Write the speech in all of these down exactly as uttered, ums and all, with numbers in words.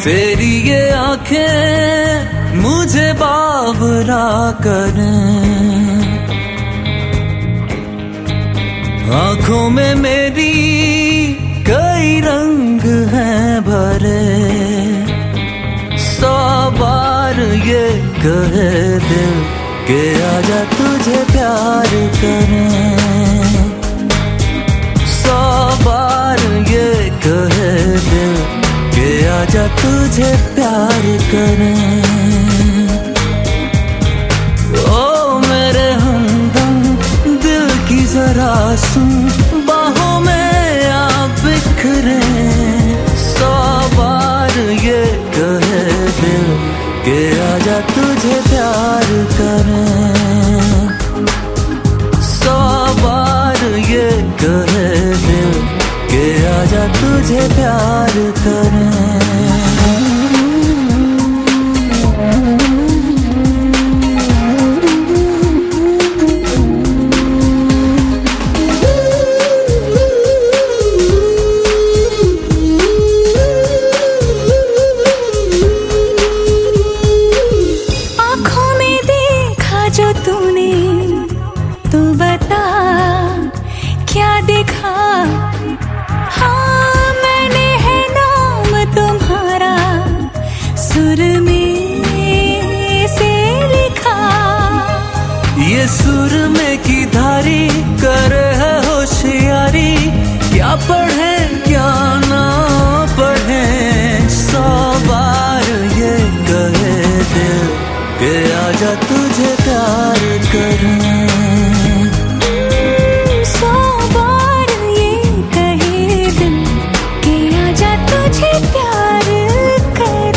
तेरी ये आंखें मुझे बावरा करें, आंखों में मेरी कई रंग हैं भरे, सौ बार ये कहे दिल के आजा तुझे प्यार करें, सौ बार ये कहे दिल के आजा तुझे प्यार करें। ओ मेरे हमदम दिल की जरा सुन, बाहों में आप बिखरे, सौ बार ये कहे दिल के आजा तुझे प्यार करें, सौ बार ये कहे दिल के आजा तुझे प्यार करें। ये सुर में की धारी करे है होशियारी, क्या पढ़े क्या ना पढ़े, सौ बार ये कहे दिल के आजा तुझे प्यार करें, सौ बार ये कहे दिल के आजा तुझे प्यार करें।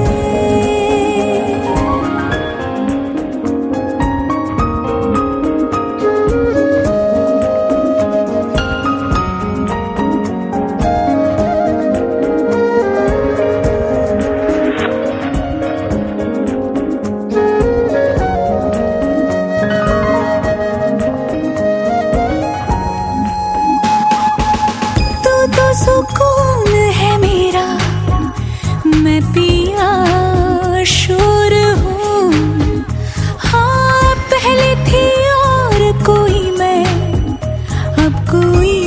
तो सुकून है मेरा, मैं पिया शोर हूँ, हाँ पहले थी और कोई मैं, अब कोई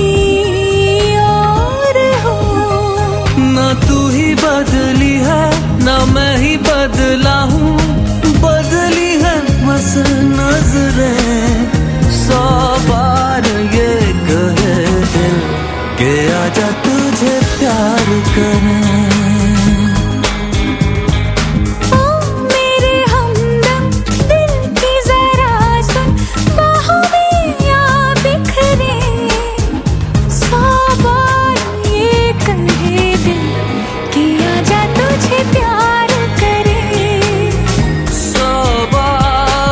और हूँ। ना तू ही बदली है ना मैं ही बदला हूँ, बदली है बस नजरें, सौ बार ये कहे दिल के आजा तुझे प्यार करें। ओ मेरे हमदम दिल की जरा सुन, बाहों में आ बिखरे, सौ बार ये कहे दिल कि आजा तुझे प्यार करे, सौ बार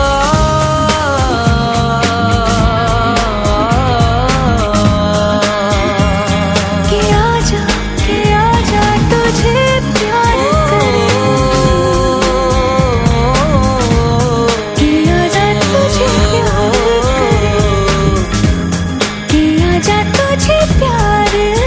कि आजा कि आजा तुझे प्यार करे, कि आजा तुझे प्यार करे, कि आजा तुझे प्यार